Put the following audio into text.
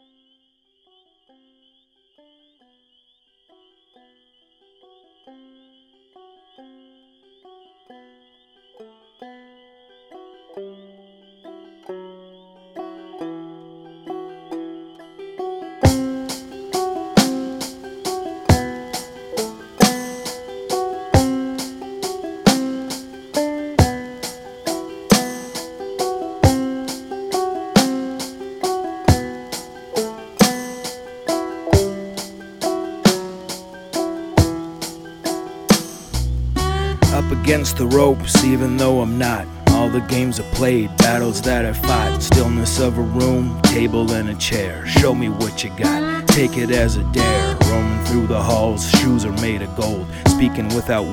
Up against the ropes, even though I'm not. All the games I played, battles that I fought. Stillness of a room, table and a chair. Show me what you got, take it as a dare. Roaming through the halls, shoes are made of gold. Speaking without